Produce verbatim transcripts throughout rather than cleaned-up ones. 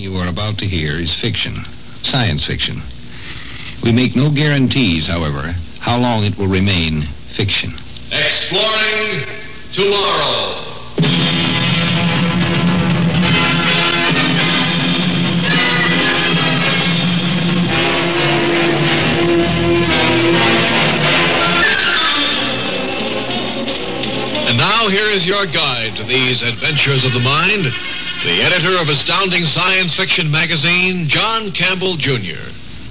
you are about to hear is fiction, science fiction. We make no guarantees, however, how long it will remain fiction. Exploring Tomorrow. And now here is your guide to these adventures of the mind, the editor of Astounding Science Fiction magazine, John Campbell, Junior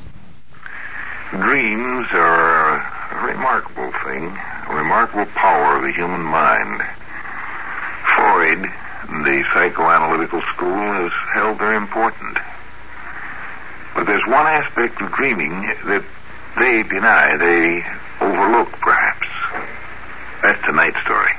Dreams are a remarkable thing, a remarkable power of the human mind. Freud, the psychoanalytical school, has held they're important. But there's one aspect of dreaming that they deny, they overlook, perhaps. That's tonight's story.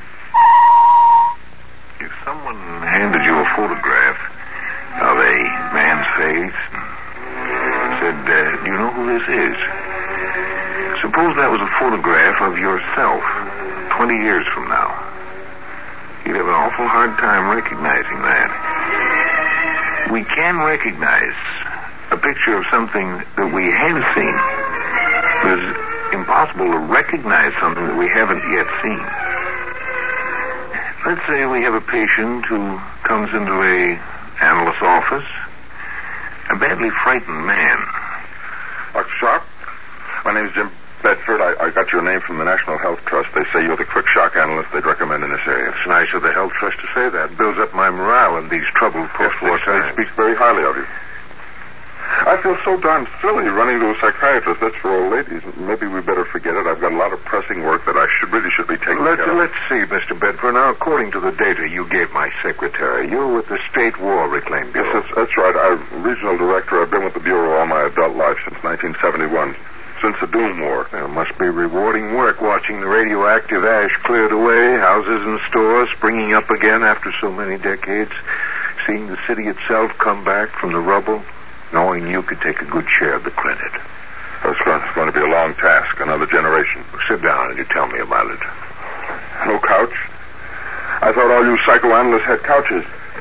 If someone handed you a photograph of a man's face and said, uh, do you know who this is? Suppose that was a photograph of yourself twenty years from now. You'd have an awful hard time recognizing that. We can recognize a picture of something that we have seen. But it's impossible to recognize something that we haven't yet seen. Let's say we have a patient who comes into a analyst's office, a badly frightened man. Doctor Sharp, my name's Jim Bedford. I, I got your name from the National Health Trust. They say you're the quick shock analyst they'd recommend in this area. It's nice of the Health Trust to say that. It builds up my morale in these troubled post-war yes, times. They speak very highly of you. I feel so darn silly running to a psychiatrist. That's for old ladies. Maybe we better forget it. I've got a lot of pressing work that I should really should be taking let's, care of. Let's see, Mister Bedford. Now, according to the data you gave my secretary, you're with the State War Reclaim Bureau. Yes, that's, that's right. I'm regional director. I've been with the Bureau all my adult life since nineteen seventy-one. Since the Doom War. Well, it must be rewarding work watching the radioactive ash cleared away, houses and stores springing up again after so many decades, seeing the city itself come back from the rubble, knowing you could take a good share of the credit. It's going, it's going to be a long task, another generation. Sit down and you tell me about it. No couch? I thought all you psychoanalysts had couches.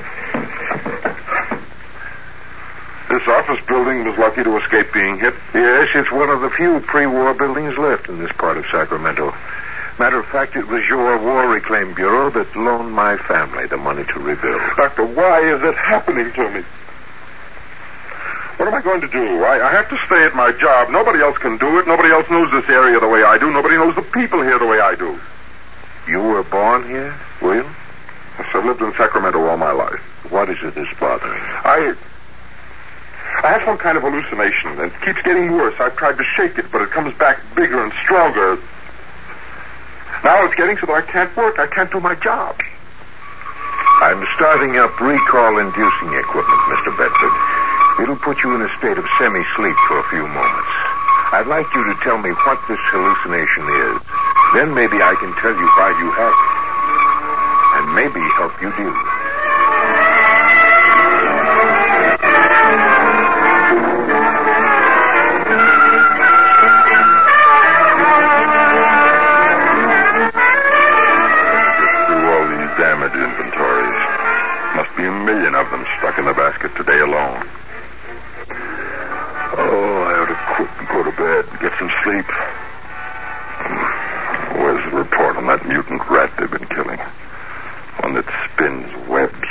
This office building was lucky to escape being hit. Yes, it's one of the few pre-war buildings left in this part of Sacramento. Matter of fact, it was your War Reclaim Bureau that loaned my family the money to rebuild. Doctor, why is it happening to me? What am I going to do? I, I have to stay at my job. Nobody else can do it. Nobody else knows this area the way I do. Nobody knows the people here the way I do. You were born here, William? Yes, I've lived in Sacramento all my life. What is it that's bothering you? I... I have some kind of hallucination, and it keeps getting worse. I've tried to shake it, but it comes back bigger and stronger. Now it's getting so that I can't work. I can't do my job. I'm starting up recall-inducing equipment, Mister Bedford. It'll put you in a state of semi-sleep for a few moments. I'd like you to tell me what this hallucination is. Then maybe I can tell you why you have it. And maybe help you deal with it. Damage inventories. Must be a million of them stuck in the basket today alone. Oh, I ought to quit and go to bed and get some sleep. Where's the report on that mutant rat they've been killing? One that spins webs.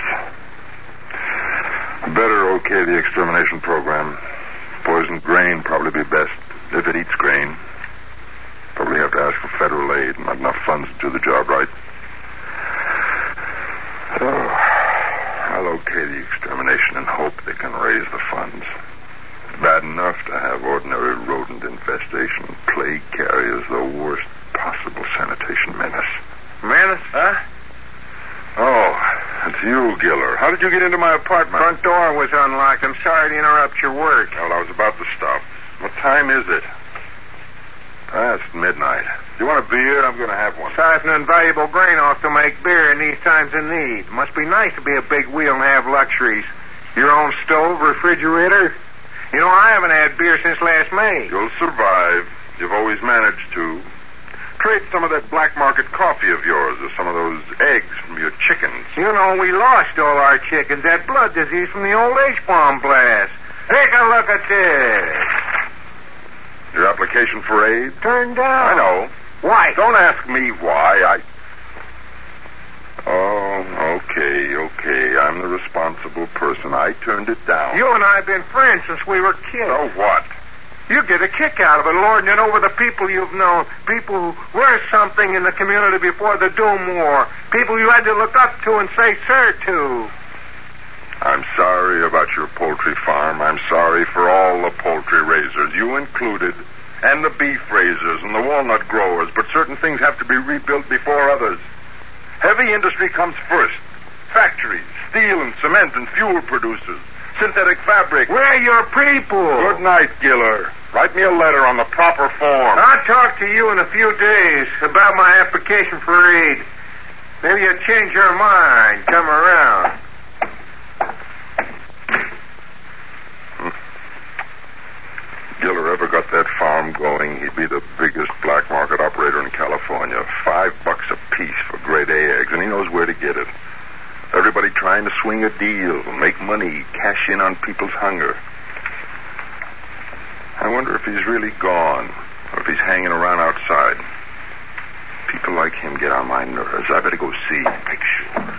Better okay the extermination program. Poisoned grain probably be best if it eats grain. Probably have to ask for federal aid. Not enough funds to do the job right. Oh, I'll okay the extermination and hope they can raise the funds. It's bad enough to have ordinary rodent infestation. Plague carriers, the worst possible sanitation menace. Menace? Huh? Oh, it's you, Giller. How did you get into my apartment? Front door was unlocked. I'm sorry to interrupt your work. Well, I was about to stop. What time is it? Past midnight. You want a beer? I'm going to have one. Siphoning valuable grain off to make beer in these times of need. Must be nice to be a big wheel and have luxuries. Your own stove, refrigerator. You know, I haven't had beer since last May. You'll survive. You've always managed to. Trade some of that black market coffee of yours or some of those eggs from your chickens. You You know, we lost all our chickens. That blood disease from the old H-bomb blast. Take a look at this. Your application for aid? Turned down. I know. Why? Don't ask me why. I... Oh, okay, okay. I'm the responsible person. I turned it down. You and I have been friends since we were kids. So what? You get a kick out of it, lording it over the people you've known. People who were something in the community before the Doom War. People you had to look up to and say sir to. I'm sorry about your poultry farm. I'm sorry for all the poultry raisers, you included, and the beef raisers and the walnut growers, but certain things have to be rebuilt before others. Heavy industry comes first. Factories, steel and cement and fuel producers, synthetic fabric. We're your people. Good night, Giller. Write me a letter on the proper form. I'll talk to you in a few days about my application for aid. Maybe you'll change your mind. Come around. Giller ever got that farm going, he'd be the biggest black market operator in California. Five bucks a piece for grade A eggs, and he knows where to get it. Everybody trying to swing a deal, make money, cash in on people's hunger. I wonder if he's really gone, or if he's hanging around outside. People like him get on my nerves. I better go see, make sure.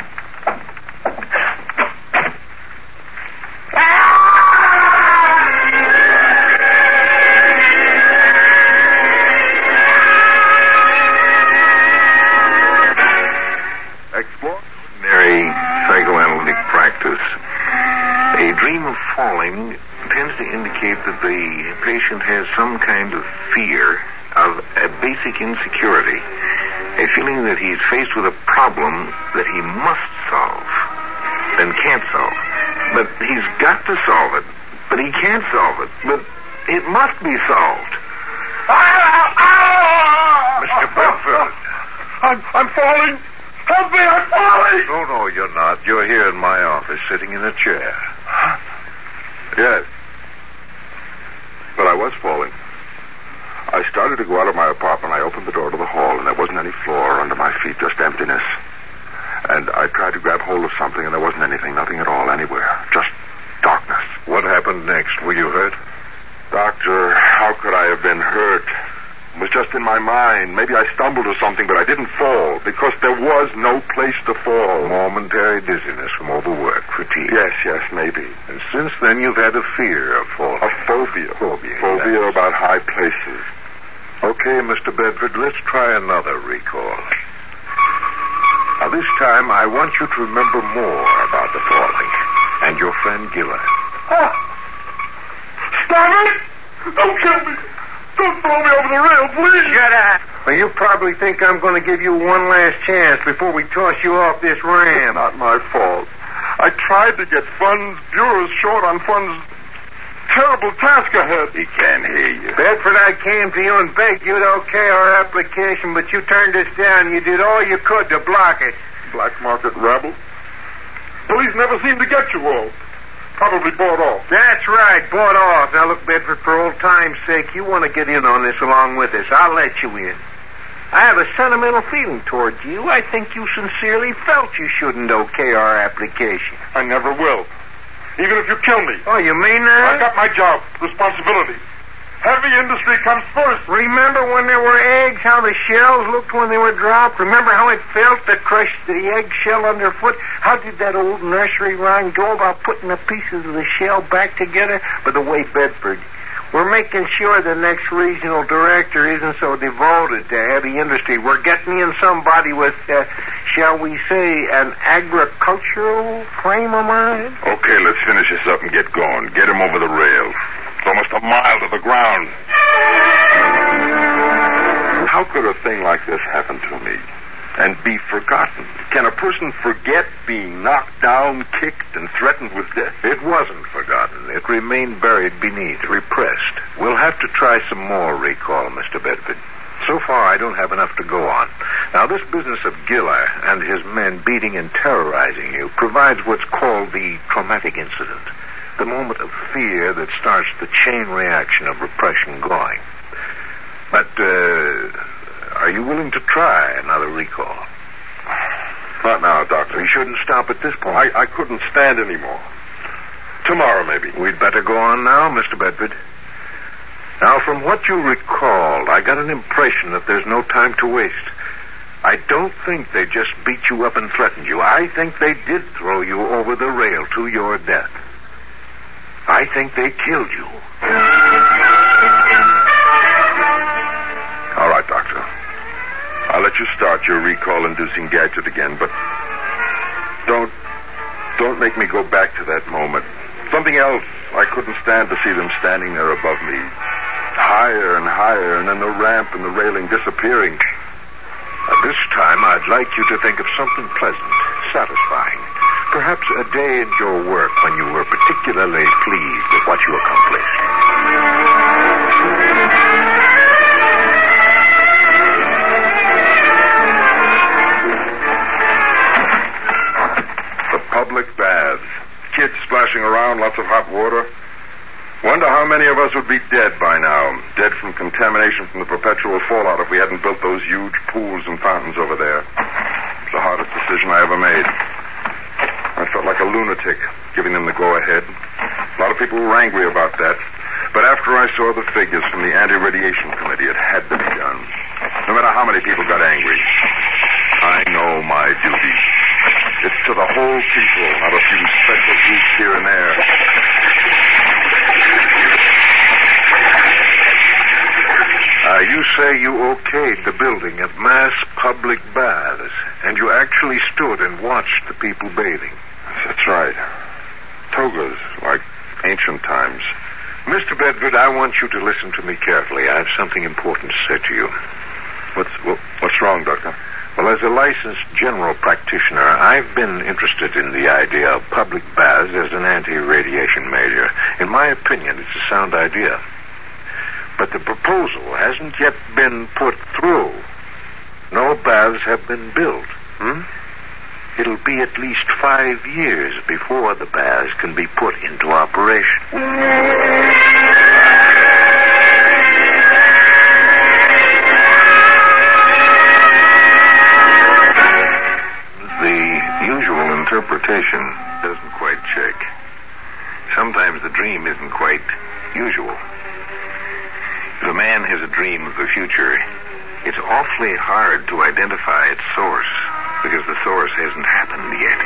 That the patient has some kind of fear of a basic insecurity, a feeling that he's faced with a problem that he must solve, then can't solve. But he's got to solve it, but he can't solve it, but it must be solved. Mister Bedford. I'm, I'm falling. Help me, I'm falling. No, no, you're not. You're here in my office, sitting in a chair. Yes. But I was falling. I started to go out of my apartment. I opened the door to the hall, and there wasn't any floor under my feet, just emptiness. And I tried to grab hold of something, and there wasn't anything, nothing at all, anywhere. Just darkness. What happened next? Were you hurt? Doctor, how could I have been hurt? It was just in my mind. Maybe I stumbled or something, but I didn't fall, because there was no place to fall. Momentary dizziness from overwork, fatigue. Yes, yes, maybe. And since then you've had a fear of falling. A phobia. Phobia. Phobia yes. About high places. Okay, Mister Bedford, let's try another recall. Now, this time, I want you to remember more about the falling and your friend Giller. Ah! Stop it! Don't kill me! Don't throw me over the rail, please! Shut up! Well, you probably think I'm going to give you one last chance before we toss you off this ramp. It's not my fault. I tried to get funds. Bureau's short on funds. Terrible task ahead. He can't hear you. Bedford, I came to you and begged you to okay our application, but you turned us down. You did all you could to block it. Black market rabble. Police never seem to get you all. Probably bought off. That's right, bought off. Now, look, Bedford, for old time's sake, you want to get in on this along with us. I'll let you in. I have a sentimental feeling toward you. I think you sincerely felt you shouldn't okay our application. I never will. Even if you kill me. Oh, you mean that? I got my job, responsibility. Heavy industry comes first. Remember when there were eggs, how the shells looked when they were dropped? Remember how it felt to crush the eggshell underfoot? How did that old nursery rhyme go about putting the pieces of the shell back together? By the way, Bedford, we're making sure the next regional director isn't so devoted to heavy industry. We're getting in somebody with, uh, shall we say, an agricultural frame of mind. Okay, let's finish this up and get going. Get him over the rail. It's almost a mile to the ground. How could a thing like this happen to me and be forgotten? Can a person forget being knocked down, kicked, and threatened with death? It wasn't forgotten. It remained buried beneath, repressed. We'll have to try some more recall, Mister Bedford. So far, I don't have enough to go on. Now, this business of Giller and his men beating and terrorizing you provides what's called the traumatic incident. The moment of fear that starts the chain reaction of repression going. But, uh, are you willing to try another recall? Not now, Doctor. We shouldn't stop at this point. I, I couldn't stand anymore. Tomorrow, maybe. We'd better go on now, Mister Bedford. Now, from what you recalled, I got an impression that there's no time to waste. I don't think they just beat you up and threatened you. I think they did throw you over the rail to your death. I think they killed you. All right, Doctor. I'll let you start your recall-inducing gadget again, but don't, don't make me go back to that moment. Something else. I couldn't stand to see them standing there above me. Higher and higher, and then the ramp and the railing disappearing. At this time, I'd like you to think of something pleasant, satisfying. Perhaps a day in your work when you were particularly pleased with what you accomplished. The public baths. Kids splashing around, lots of hot water. Wonder how many of us would be dead by now. Dead from contamination from the perpetual fallout if we hadn't built those huge pools and fountains over there. It's the hardest decision I ever made. I felt like a lunatic, giving them the go-ahead. A lot of people were angry about that. But after I saw the figures from the Anti-Radiation Committee, it had to be done. No matter how many people got angry. I know my duty. It's to the whole people, not a few special groups here and there. Uh, you say you okayed the building of mass public baths, and you actually stood and watched the people bathing. That's right. Togas, like ancient times. Mister Bedford, I want you to listen to me carefully. I have something important to say to you. What's, what's wrong, Doctor? Well, as a licensed general practitioner, I've been interested in the idea of public baths as an anti-radiation measure. In my opinion, it's a sound idea. But the proposal hasn't yet been put through. No baths have been built. Hmm? It'll be at least five years before the baths can be put into operation. The usual interpretation doesn't quite check. Sometimes the dream isn't quite usual. If a man has a dream of the future, it's awfully hard to identify its source, because the source hasn't happened yet.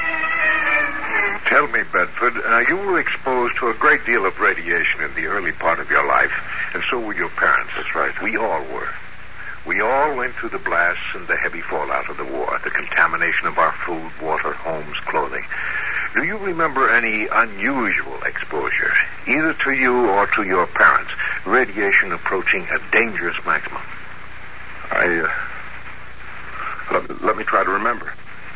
Tell me, Bedford, uh, you were exposed to a great deal of radiation in the early part of your life, and so were your parents. That's right. We all were. We all went through the blasts and the heavy fallout of the war, the contamination of our food, water, homes, clothing. Do you remember any unusual exposure, either to you or to your parents, radiation approaching a dangerous maximum? I, uh, let, let me try to remember.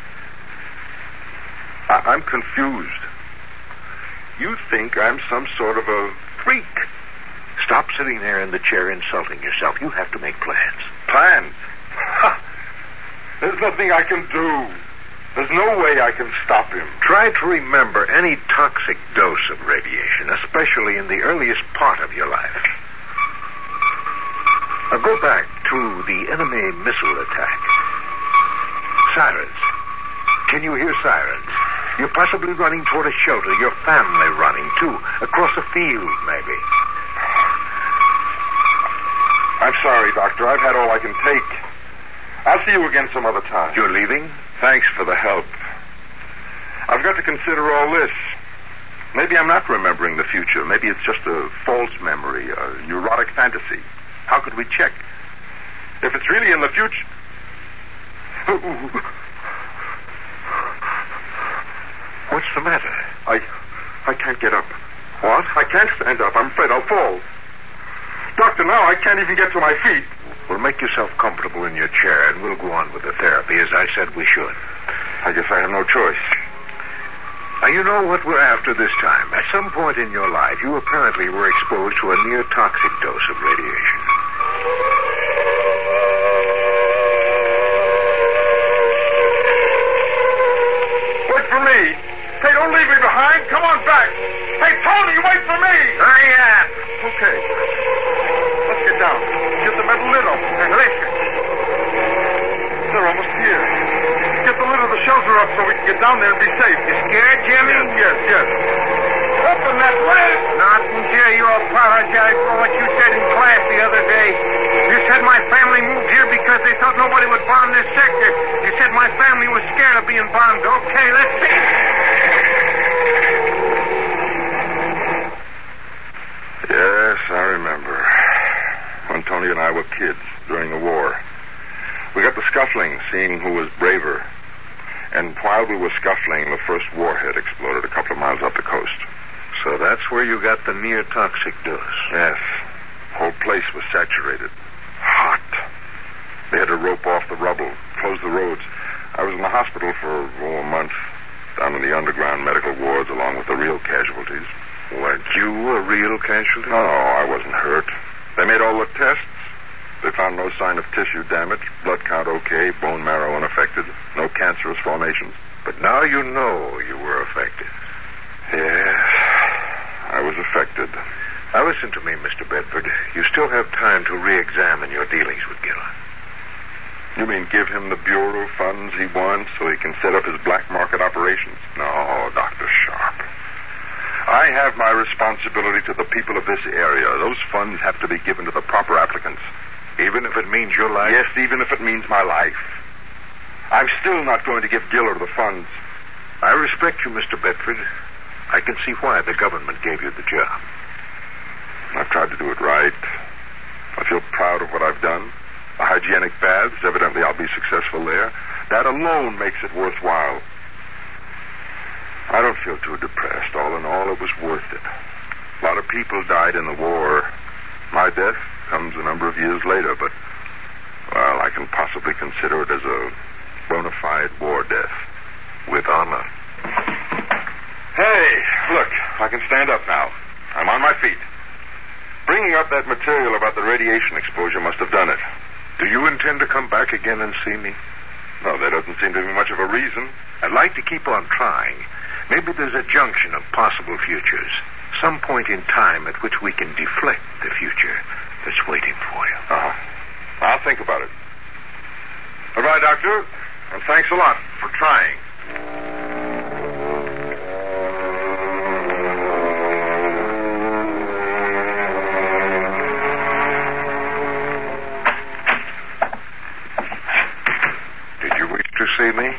I, I'm confused. You think I'm some sort of a freak. Stop sitting there in the chair insulting yourself. You have to make plans. Plans? Ha! There's nothing I can do. There's no way I can stop him. Try to remember any toxic dose of radiation, especially in the earliest part of your life. Now go back to the enemy missile attack. Sirens. Can you hear sirens? You're possibly running toward a shelter. Your family running, too. Across a field, maybe. I'm sorry, Doctor. I've had all I can take. I'll see you again some other time. You're leaving? Thanks for the help. I've got to consider all this. Maybe I'm not remembering the future. Maybe it's just a false memory, a neurotic fantasy. How could we check? If it's really in the future... What's the matter? I... I can't get up. What? I can't stand up. I'm afraid I'll fall. Doctor, now I can't even get to my feet. Well, make yourself comfortable in your chair, and we'll go on with the therapy, as I said we should. I guess I have no choice. Now, you know what we're after this time. At some point in your life, you apparently were exposed to a near-toxic dose of radiation. Wait for me. Hey, don't leave me behind. Come on back. Hey, Tony, wait for me. Hurry up. Okay. Let's get down. Get the metal lid open. And listen. They're almost here. Get the lid of the walls are up so we can get down there and be safe. You scared, Jimmy? Yes, yes. Open that way. Not until you apologize for what you said in class the other day. You said my family moved here because they thought nobody would bomb this sector. You said my family was scared of being bombed. Okay, let's see. Yes, I remember. When Tony and I were kids during the war. We got the scuffling, seeing who was braver. And while we were scuffling, the first warhead exploded a couple of miles up the coast. So that's where you got the near-toxic dose. Yes. The whole place was saturated. Hot. They had to rope off the rubble, close the roads. I was in the hospital for oh, a month, down in the underground medical wards along with the real casualties. Weren't you a real casualty? No, I wasn't hurt. They made all the tests. They found no sign of tissue damage, blood count okay, bone marrow unaffected, no cancerous formations. But now you know you were affected. Yes, I was affected. Now listen to me, Mister Bedford. You still have time to re-examine your dealings with Giller. You mean give him the bureau funds he wants so he can set up his black market operations? No, Doctor Sharp. I have my responsibility to the people of this area. Those funds have to be given to the proper applicants. Even if it means your life? Yes, even if it means my life. I'm still not going to give Giller the funds. I respect you, Mister Bedford. I can see why the government gave you the job. I've tried to do it right. I feel proud of what I've done. The hygienic baths, evidently I'll be successful there. That alone makes it worthwhile. I don't feel too depressed. All in all, it was worth it. A lot of people died in the war. My death comes a number of years later, but, well, I can possibly consider it as a bona fide war death. With honor. Hey, look, I can stand up now. I'm on my feet. Bringing up that material about the radiation exposure must have done it. Do you intend to come back again and see me? No, there doesn't seem to be much of a reason. I'd like to keep on trying. Maybe there's a junction of possible futures. Some point in time at which we can deflect the future that's waiting for you. Uh-huh. I'll think about it. Goodbye, Doctor. And thanks a lot for trying. Did you wish to see me?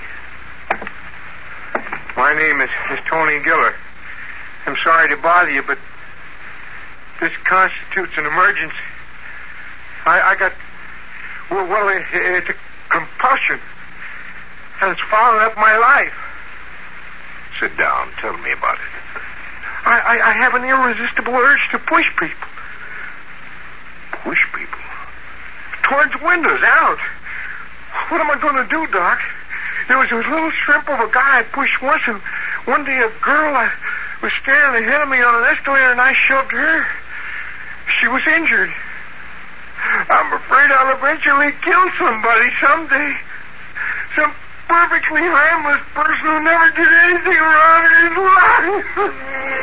My name is, is Tony Giller. I'm sorry to bother you, but this constitutes an emergency. I, I got, well, well it, it's a compulsion, and it's following up my life. Sit down. Tell me about it. I, I, I have an irresistible urge to push people. Push people? Towards windows, out. What am I going to do, Doc? There was a little shrimp of a guy I pushed once, and one day a girl I was staring ahead of me on an escalator, and I shoved her. She was injured. I'm afraid I'll eventually kill somebody someday. Some perfectly harmless person who never did anything wrong in his life.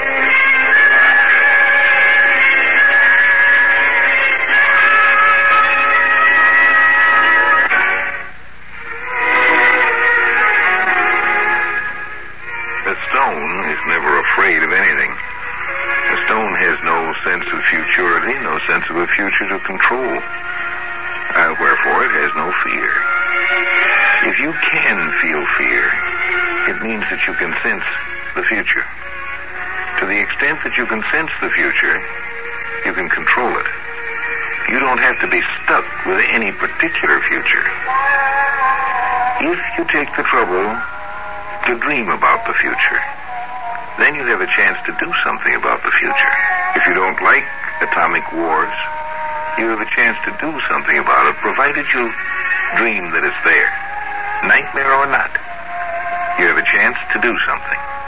A stone is never afraid of anything. A stone has no sense of futurity, no sense of a future to control. Uh, wherefore, it has no fear. If you can feel fear, it means that you can sense the future. To the extent that you can sense the future, you can control it. You don't have to be stuck with any particular future. If you take the trouble to dream about the future, then you have a chance to do something about the future. If you don't like atomic wars, you have a chance to do something about it, provided you dream that it's there. Nightmare or not, you have a chance to do something.